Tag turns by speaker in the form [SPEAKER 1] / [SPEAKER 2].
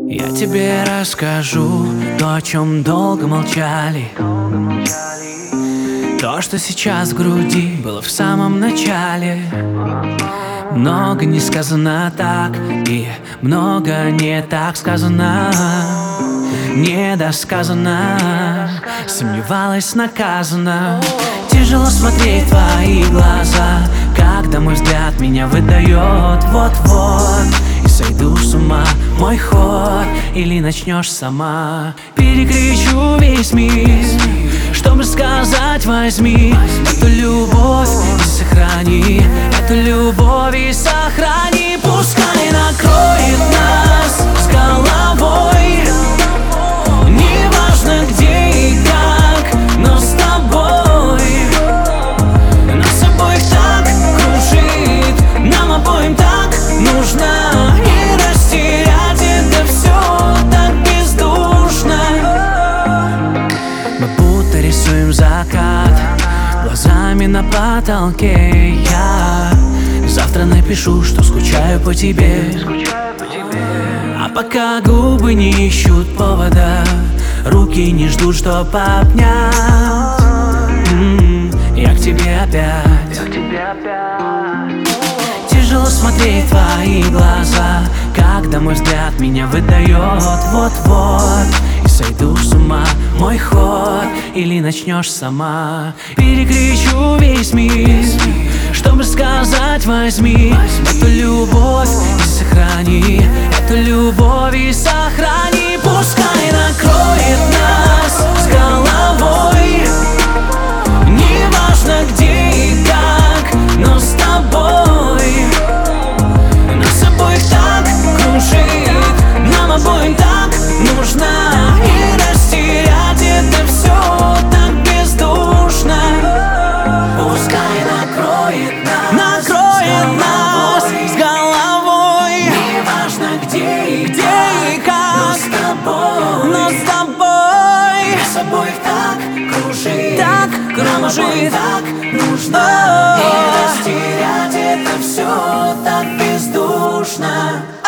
[SPEAKER 1] Я тебе расскажу то, о чем долго молчали. То, что сейчас в груди, было в самом начале. Много не сказано так, и много не так сказано. Недосказано, сомневалась, наказана. Тяжело смотреть в твои глаза, когда мой взгляд меня выдает. Вот-вот и сойду с ума, мой ход, или начнешь сама. Перекричу весь мир, чтобы сказать: возьми эту любовь и сохрани, эту любовь и сохрани. Пускай накроет нас с головой, неважно где и как, но с тобой. Нас обоих так кружит, нам обоим так нужно, и растерять это все так бездушно. Мы будто рисуем закат глазами на потолке. Я завтра напишу, что скучаю по тебе. А пока губы не ищут повода, руки не ждут, чтоб обнять, я к тебе опять. Тяжело смотреть в твои глаза, когда мой взгляд меня выдает. Вот-вот и сойду с ума, мой ход, или начнешь сама. Перекричу весь мир, чтобы сказать: возьми эту любовь и сохрани, эту любовь и сохрани. Пускай накроет нас с головой, неважно где и как, но с тобой. Нас обоих так кружит, нам обоим так нужно, и растерять это все так бездушно. Пускай накроет нас с головой, неважно где и как, но с тобой. Нас обоих так кружит, нам обоим так нужно, и растерять это все так бездушно.